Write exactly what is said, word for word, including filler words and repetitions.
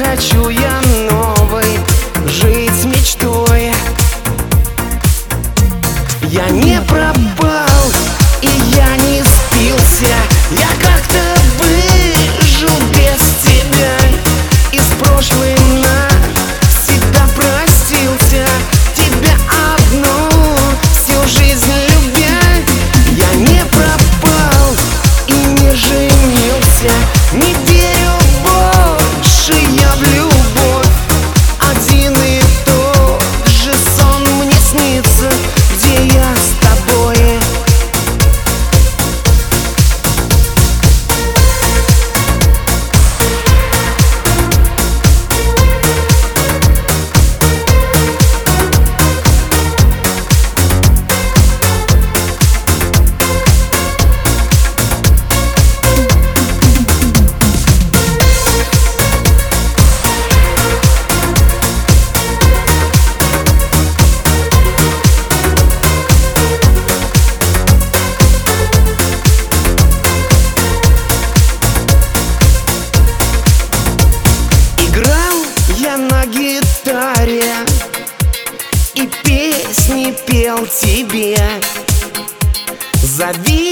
хочу я новой жить мечтой. Я не пропал и я не спился, я как-то выжил без тебя. Из прошлой навсегда простился, тебя одну всю жизнь любя. Я не пропал и не женился, не верю больше я в любовь. Один и тот же сон мне снится, где я с тобой. На гитаре и песни пел тебе. Зови